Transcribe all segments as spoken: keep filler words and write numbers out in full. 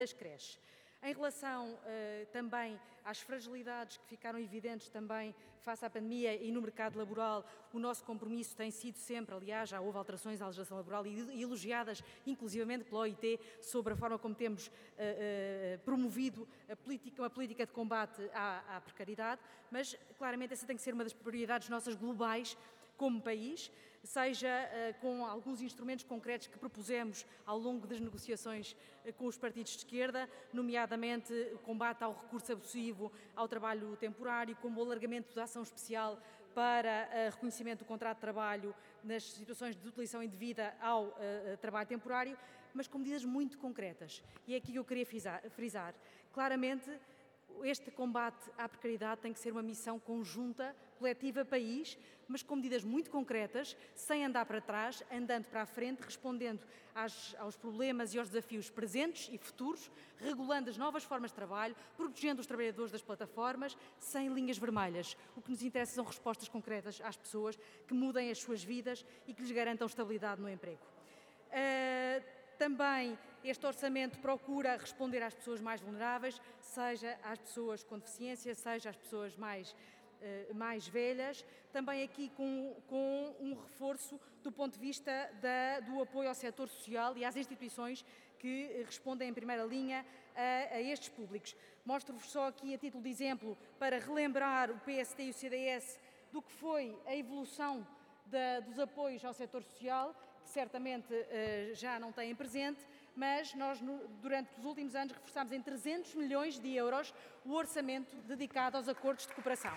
das creches. Em relação uh, também às fragilidades que ficaram evidentes também face à pandemia e no mercado laboral, o nosso compromisso tem sido sempre, aliás, já houve alterações à legislação laboral e, e elogiadas inclusivamente pela O I T sobre a forma como temos uh, uh, promovido a política, uma política de combate à, à precariedade, mas claramente essa tem que ser uma das prioridades nossas globais como país, seja uh, com alguns instrumentos concretos que propusemos ao longo das negociações uh, com os partidos de esquerda, nomeadamente o combate ao recurso abusivo ao trabalho temporário, como o alargamento da ação especial para uh, reconhecimento do contrato de trabalho nas situações de utilização indevida ao uh, trabalho temporário, mas com medidas muito concretas. E é aqui que eu queria frisar, frisar. Claramente, este combate à precariedade tem que ser uma missão conjunta, coletiva, país, mas com medidas muito concretas, sem andar para trás, andando para a frente, respondendo às, aos problemas e aos desafios presentes e futuros, regulando as novas formas de trabalho, protegendo os trabalhadores das plataformas, sem linhas vermelhas. O que nos interessa são respostas concretas às pessoas que mudem as suas vidas e que lhes garantam estabilidade no emprego. Uh, Também este orçamento procura responder às pessoas mais vulneráveis, seja às pessoas com deficiência, seja às pessoas mais, uh, mais velhas, também aqui com, com um reforço do ponto de vista da, do apoio ao setor social e às instituições que respondem em primeira linha a, a estes públicos. Mostro-vos só aqui a título de exemplo para relembrar o P S D e o C D S do que foi a evolução da, dos apoios ao setor social, que certamente uh, já não têm presente, mas nós, no, durante os últimos anos, reforçámos em trezentos milhões de euros o orçamento dedicado aos acordos de cooperação.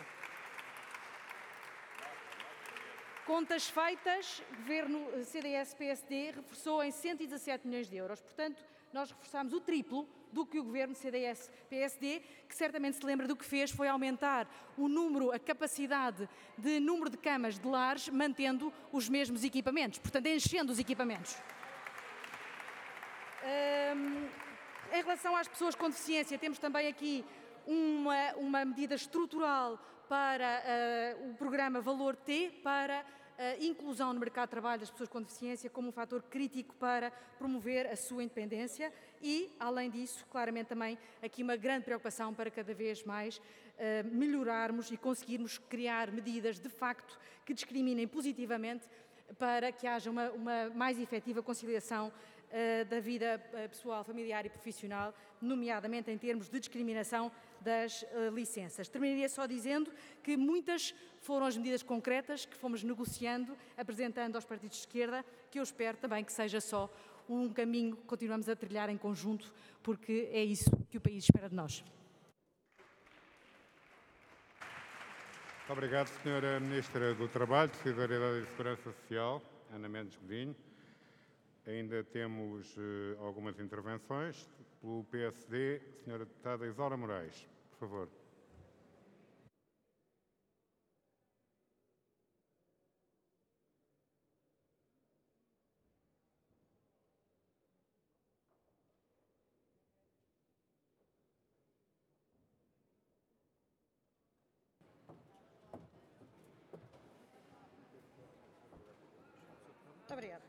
Contas feitas, o Governo C D S P S D reforçou em cento e dezassete milhões de euros. Portanto, nós reforçámos o triplo do que o Governo C D S P S D, que certamente se lembra do que fez, foi aumentar o número, a capacidade de número de camas de lares, mantendo os mesmos equipamentos, portanto, enchendo os equipamentos. Um, em relação às pessoas com deficiência, temos também aqui uma, uma medida estrutural para uh, o programa Valor T, para a inclusão no mercado de trabalho das pessoas com deficiência como um fator crítico para promover a sua independência e, além disso, claramente também aqui uma grande preocupação para cada vez mais uh, melhorarmos e conseguirmos criar medidas de facto que discriminem positivamente para que haja uma, uma mais efetiva conciliação uh, da vida uh, pessoal, familiar e profissional, nomeadamente em termos de discriminação das uh, licenças. Terminaria só dizendo que muitas foram as medidas concretas que fomos negociando, apresentando aos partidos de esquerda, que eu espero também que seja só um caminho que continuamos a trilhar em conjunto, porque é isso que o país espera de nós. Muito obrigado, senhora Ministra do Trabalho, de Solidariedade e Segurança Social, Ana Mendes Godinho. Ainda temos uh, algumas intervenções. Pelo P S D, senhora Deputada Isaura Moraes, por favor. Muito obrigada.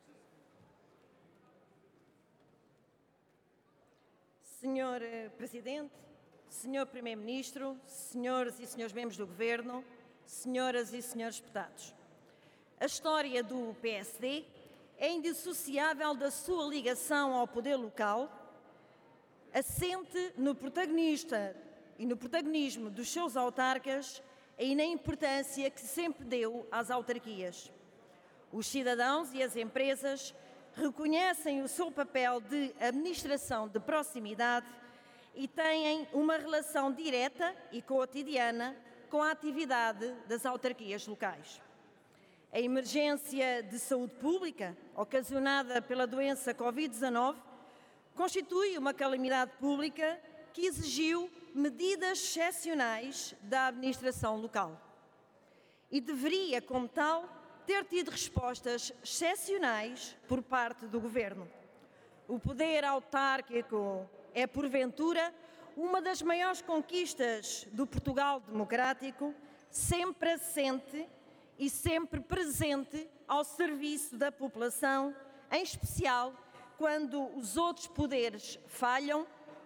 Senhor Presidente, Senhor Primeiro-Ministro, senhoras e senhores membros do Governo, senhoras e senhores deputados. A história do P S D é indissociável da sua ligação ao poder local, assente no protagonista e no protagonismo dos seus autarcas e na importância que sempre deu às autarquias. Os cidadãos e as empresas reconhecem o seu papel de administração de proximidade e têm uma relação direta e cotidiana com a atividade das autarquias locais. A emergência de saúde pública, ocasionada pela doença Covid dezenove, constitui uma calamidade pública que exigiu medidas excepcionais da administração local. E deveria, como tal, ter tido respostas excepcionais por parte do Governo. O poder autárquico é, porventura, uma das maiores conquistas do Portugal democrático, sempre assente e sempre presente ao serviço da população, em especial quando os outros poderes falham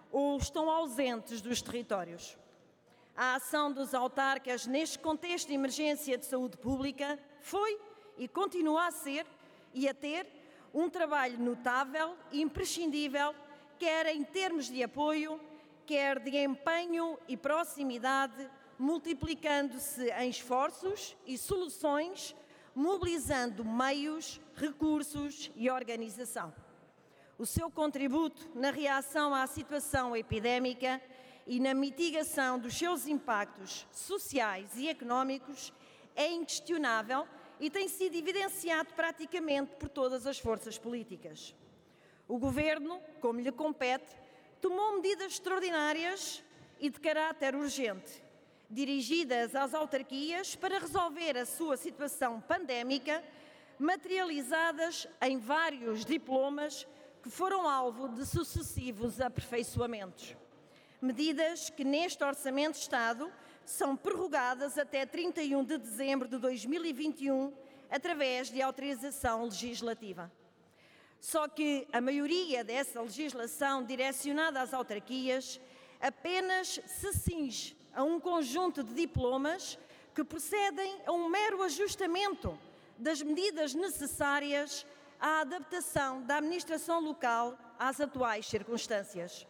ou estão ausentes dos territórios. A ação dos autarcas neste contexto de emergência de saúde pública foi e continua a ser e a ter um trabalho notável e imprescindível, quer em termos de apoio, quer de empenho e proximidade, multiplicando-se em esforços e soluções, mobilizando meios, recursos e organização. O seu contributo na reação à situação epidémica e na mitigação dos seus impactos sociais e económicos é inquestionável e tem sido evidenciado praticamente por todas as forças políticas. O Governo, como lhe compete, tomou medidas extraordinárias e de caráter urgente, dirigidas às autarquias para resolver a sua situação pandémica, materializadas em vários diplomas que foram alvo de sucessivos aperfeiçoamentos. Medidas que neste Orçamento de Estado são prorrogadas até trinta e um de dezembro de dois mil e vinte e um, através de autorização legislativa. Só que a maioria dessa legislação direcionada às autarquias apenas se cinge a um conjunto de diplomas que procedem a um mero ajustamento das medidas necessárias à adaptação da administração local às atuais circunstâncias,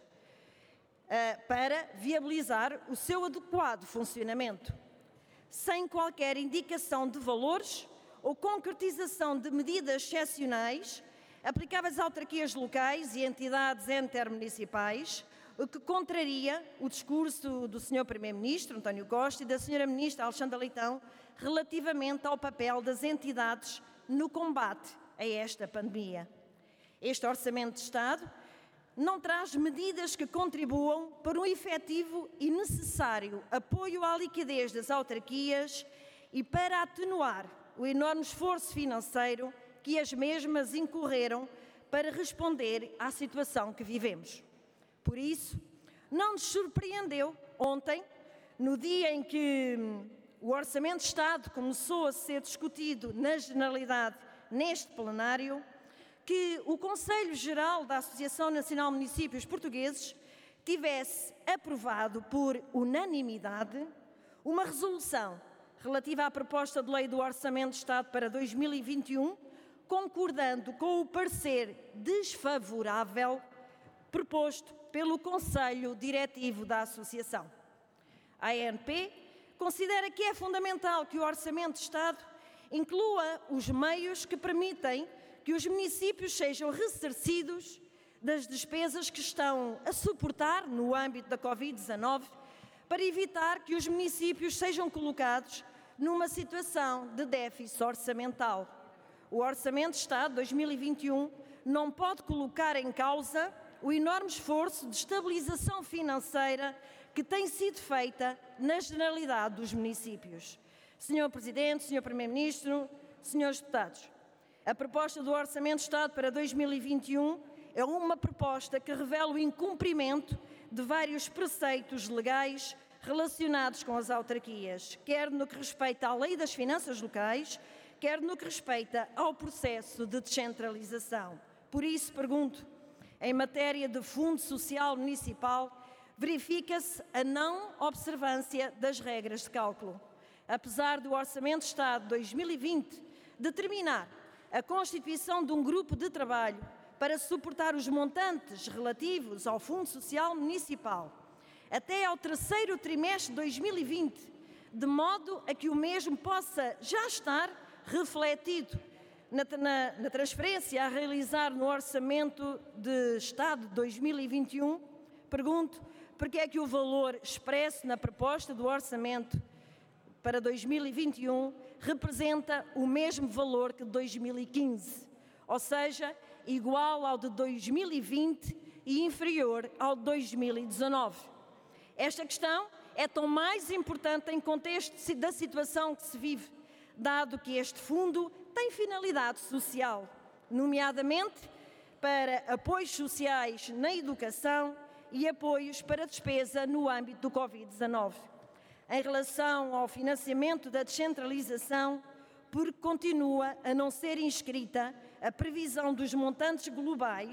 para viabilizar o seu adequado funcionamento, sem qualquer indicação de valores ou concretização de medidas excepcionais aplicáveis a autarquias locais e entidades intermunicipais, o que contraria o discurso do senhor Primeiro-Ministro, António Costa, e da senhora Ministra Alexandra Leitão, relativamente ao papel das entidades no combate a esta pandemia. Este Orçamento de Estado não traz medidas que contribuam para um efetivo e necessário apoio à liquidez das autarquias e para atenuar o enorme esforço financeiro que as mesmas incorreram para responder à situação que vivemos. Por isso, não nos surpreendeu ontem, no dia em que o Orçamento de Estado começou a ser discutido na Generalidade neste plenário, que o Conselho Geral da Associação Nacional de Municípios Portugueses tivesse aprovado por unanimidade uma resolução relativa à proposta de lei do Orçamento de Estado para dois mil e vinte e um, concordando com o parecer desfavorável proposto pelo Conselho Diretivo da Associação. A A N P considera que é fundamental que o Orçamento de Estado inclua os meios que permitem que os municípios sejam ressarcidos das despesas que estão a suportar no âmbito da Covid dezanove, para evitar que os municípios sejam colocados numa situação de déficit orçamental. O Orçamento de Estado dois mil e vinte e um não pode colocar em causa o enorme esforço de estabilização financeira que tem sido feita na generalidade dos municípios. senhor Presidente, senhor Primeiro-Ministro, senhores deputados, a proposta do Orçamento de Estado para dois mil e vinte e um é uma proposta que revela o incumprimento de vários preceitos legais relacionados com as autarquias, quer no que respeita à Lei das Finanças Locais, quer no que respeita ao processo de descentralização. Por isso, pergunto, em matéria de Fundo Social Municipal, verifica-se a não observância das regras de cálculo. Apesar do Orçamento de Estado dois mil e vinte determinar a constituição de um grupo de trabalho para suportar os montantes relativos ao Fundo Social Municipal até ao terceiro trimestre de dois mil e vinte, de modo a que o mesmo possa já estar refletido na, na, na transferência a realizar no Orçamento de Estado de dois mil e vinte e um, pergunto porque é que o valor expresso na proposta do Orçamento para dois mil e vinte e um representa o mesmo valor que dois mil e quinze, ou seja, igual ao de dois mil e vinte e inferior ao de dois mil e dezanove. Esta questão é tão mais importante em contexto da situação que se vive, dado que este fundo tem finalidade social, nomeadamente para apoios sociais na educação e apoios para despesa no âmbito do Covid dezanove. Em relação ao financiamento da descentralização, porque continua a não ser inscrita a previsão dos montantes globais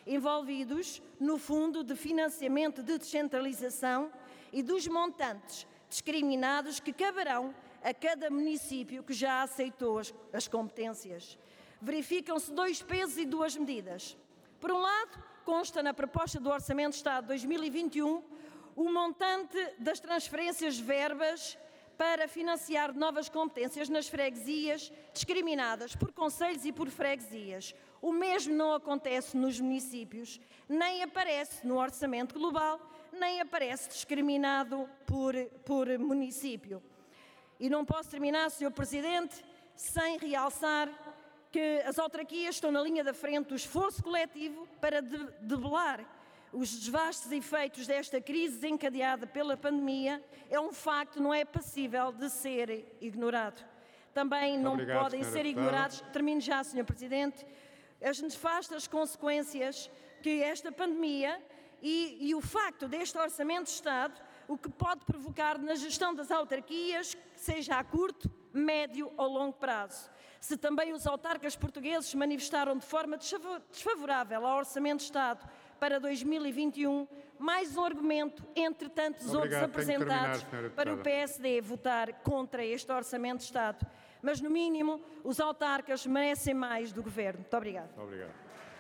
envolvidos no Fundo de Financiamento de Descentralização e dos montantes discriminados que caberão a cada município que já aceitou as, as competências. Verificam-se dois pesos e duas medidas. Por um lado, consta na proposta do Orçamento de Estado de dois mil e vinte e um o montante das transferências de verbas para financiar novas competências nas freguesias discriminadas por concelhos e por freguesias. O mesmo não acontece nos municípios, nem aparece no Orçamento Global, nem aparece discriminado por, por município. E não posso terminar, senhor Presidente, sem realçar que as autarquias estão na linha da frente do esforço coletivo para debelar os devastos efeitos desta crise desencadeada pela pandemia. É um facto, não é passível de ser ignorado. Também não Obrigado, podem ser deputada. ignorados, termino já, senhor Presidente, as nefastas consequências que esta pandemia e, e o facto deste Orçamento de Estado, o que pode provocar na gestão das autarquias, seja a curto, médio ou longo prazo. Se também os autarcas portugueses se manifestaram de forma desfavorável ao Orçamento de Estado para dois mil e vinte e um, mais um argumento, entre tantos Obrigado. outros apresentados, terminar, para o P S D votar contra este Orçamento de Estado. Mas, no mínimo, os autarcas merecem mais do Governo. Muito obrigada. Muito obrigado.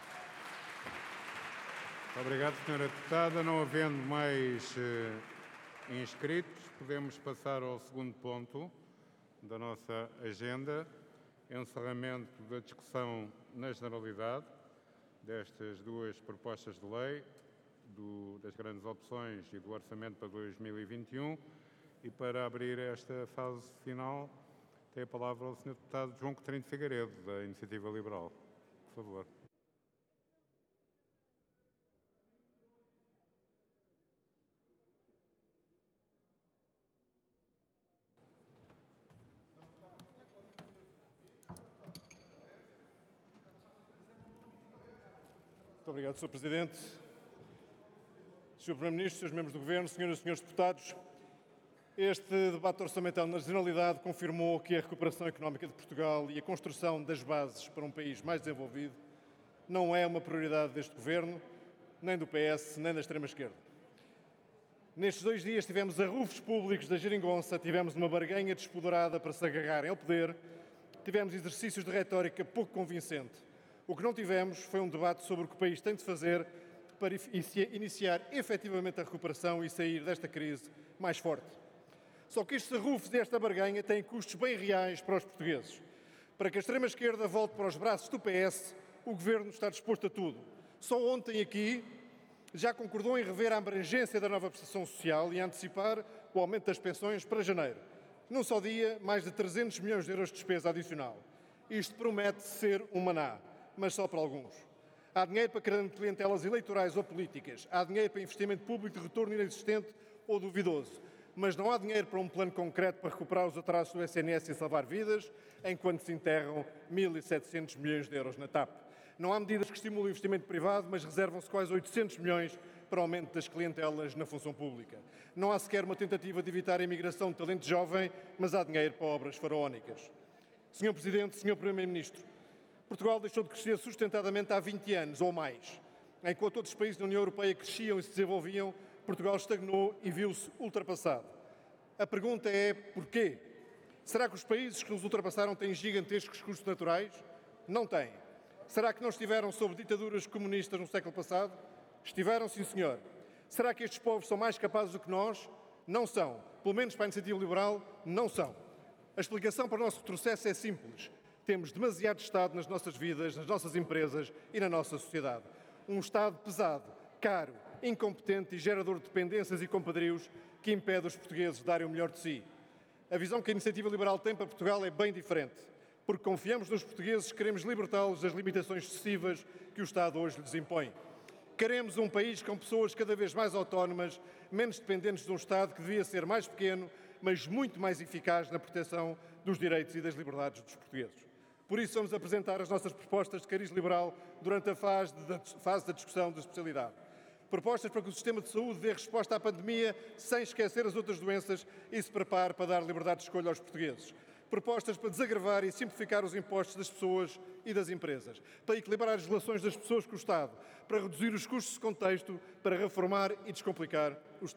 Muito obrigado, senhora Deputada. Não havendo mais eh, inscritos, podemos passar ao segundo ponto da nossa agenda, encerramento da discussão na generalidade destas duas propostas de lei, do, das grandes opções e do orçamento para dois mil e vinte e um. E para abrir esta fase final, tem a palavra o senhor Deputado João Coutinho de Figueiredo, da Iniciativa Liberal. Por favor. Muito obrigado, senhor Presidente. senhor Primeiro-Ministro, senhores membros do Governo, senhoras e senhores deputados, este debate orçamental na generalidade confirmou que a recuperação económica de Portugal e a construção das bases para um país mais desenvolvido não é uma prioridade deste Governo, nem do P S, nem da extrema-esquerda. Nestes dois dias tivemos arrufos públicos da geringonça, tivemos uma barganha despoderada para se agarrarem ao poder, tivemos exercícios de retórica pouco convincente. O que não tivemos foi um debate sobre o que o país tem de fazer para iniciar efetivamente a recuperação e sair desta crise mais forte. Só que estes arrufos e esta barganha têm custos bem reais para os portugueses. Para que a extrema-esquerda volte para os braços do P S, o Governo está disposto a tudo. Só ontem aqui já concordou em rever a abrangência da nova prestação social e antecipar o aumento das pensões para janeiro. Num só dia, mais de trezentos milhões de euros de despesa adicional. Isto promete ser um maná, mas só para alguns. Há dinheiro para clientelas eleitorais ou políticas, há dinheiro para investimento público de retorno inexistente ou duvidoso, mas não há dinheiro para um plano concreto para recuperar os atrasos do S N S e salvar vidas, enquanto se enterram mil e setecentos milhões de euros na T A P. Não há medidas que estimulam o investimento privado, mas reservam-se quase oitocentos milhões para o aumento das clientelas na função pública. Não há sequer uma tentativa de evitar a imigração de talento jovem, mas há dinheiro para obras faraónicas. senhor Presidente, senhor Primeiro-Ministro, Portugal deixou de crescer sustentadamente há vinte anos ou mais. Enquanto outros países da União Europeia cresciam e se desenvolviam, Portugal estagnou e viu-se ultrapassado. A pergunta é porquê? Será que os países que nos ultrapassaram têm gigantescos custos naturais? Não têm. Será que não estiveram sob ditaduras comunistas no século passado? Estiveram, sim senhor. Será que estes povos são mais capazes do que nós? Não são. Pelo menos para a Iniciativa Liberal, não são. A explicação para o nosso retrocesso é simples. Temos demasiado Estado nas nossas vidas, nas nossas empresas e na nossa sociedade. Um Estado pesado, caro, incompetente e gerador de dependências e compadrios que impede os portugueses de darem o melhor de si. A visão que a Iniciativa Liberal tem para Portugal é bem diferente. Porque confiamos nos portugueses, queremos libertá-los das limitações excessivas que o Estado hoje lhes impõe. Queremos um país com pessoas cada vez mais autónomas, menos dependentes de um Estado que devia ser mais pequeno, mas muito mais eficaz na proteção dos direitos e das liberdades dos portugueses. Por isso, vamos apresentar as nossas propostas de cariz liberal durante a fase, de, fase da discussão da especialidade. Propostas para que o sistema de saúde dê resposta à pandemia sem esquecer as outras doenças e se prepare para dar liberdade de escolha aos portugueses. propostas para desagravar e simplificar os impostos das pessoas e das empresas, para equilibrar as relações das pessoas com o Estado, para reduzir os custos de contexto, para reformar e descomplicar o Estado.